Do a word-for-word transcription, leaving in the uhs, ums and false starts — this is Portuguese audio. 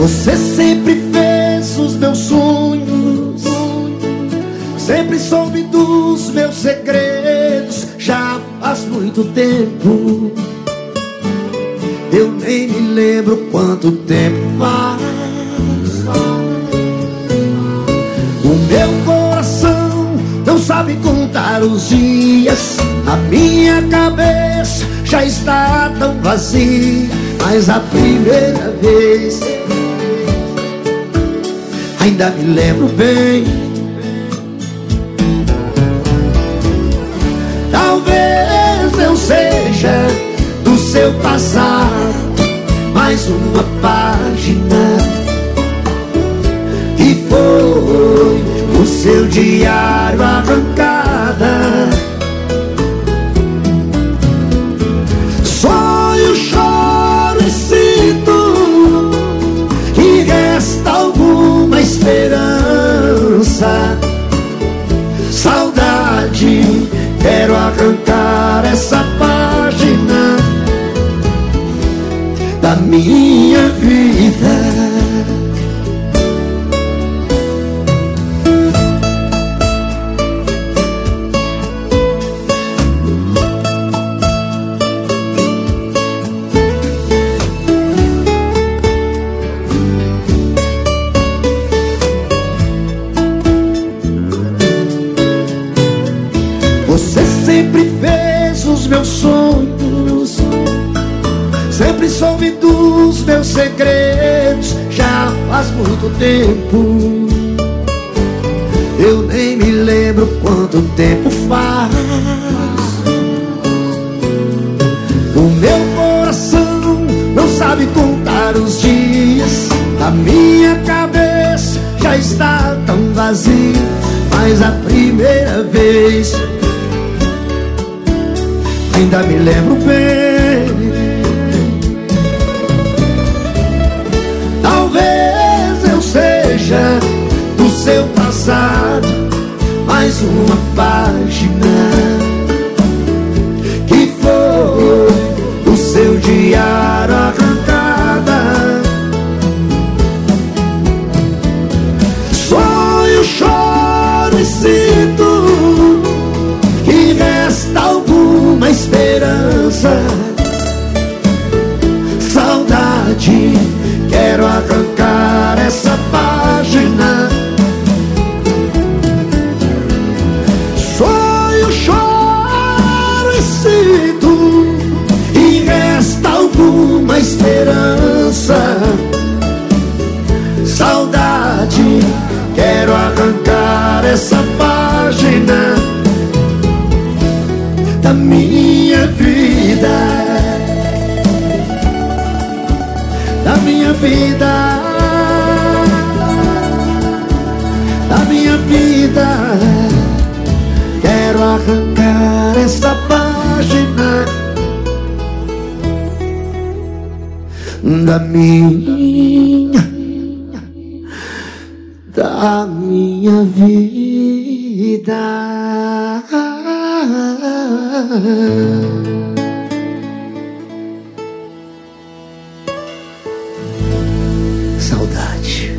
Você sempre fez os meus sonhos, sempre soube dos meus segredos. Já faz muito tempo, eu nem me lembro quanto tempo faz. O meu coração não sabe contar os dias, a minha cabeça já está tão vazia. Mas a primeira vez ainda me lembro bem. Talvez eu seja do seu passado mais uma página que foi o seu diário arrancada. Sonho, choro e sinto que resta alguma esperança. Saudade, quero arrancar essa página da minha vida. Você sempre fez os meus sonhos, sempre soube dos meus segredos. Já faz muito tempo, eu nem me lembro quanto tempo faz. O meu coração não sabe contar os dias, a minha cabeça já está tão vazia. Mas a primeira vez ainda me lembro bem. Talvez eu seja do seu passado mais uma página que foi o seu diário arrancada. Sonho, choro e sinto que resta alguma esperança. Saudade, quero arrancar essa página. Sonho, choro e sinto e resta alguma esperança. Saudade, quero arrancar essa página da minha vida, da minha vida, da minha vida. Quero arrancar esta página da minha, da minha vida. Saudade.